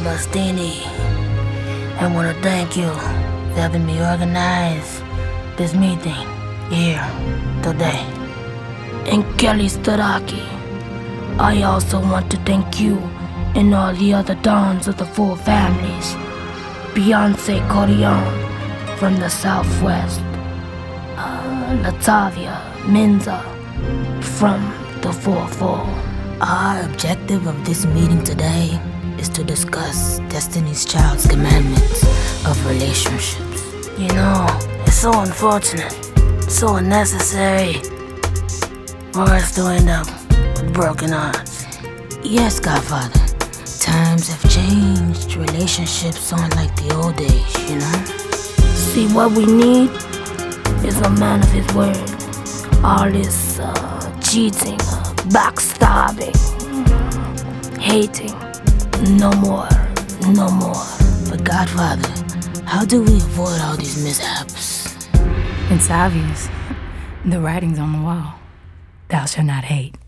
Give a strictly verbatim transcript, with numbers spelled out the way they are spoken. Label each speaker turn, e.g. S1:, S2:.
S1: Bastini. I want to thank you for having me organize this meeting here today.
S2: And Kelly Staraki, I also want to thank you and all the other dons of the four families. Beyonce Corion from the Southwest, uh, Latavia Menza from the four four.
S1: Our objective of this meeting today is to discuss Destiny's Child's commandments of relationships. You know, it's so unfortunate, so unnecessary for us to end up with broken hearts. Yes, Godfather, times have changed. Relationships aren't like the old days, you know?
S2: See, what we need is a man of his word. All this uh, cheating, uh, backstabbing, hating. No more, no more.
S1: But Godfather, how do we avoid all these mishaps?
S3: It's obvious. The writing's on the wall. Thou shalt not hate.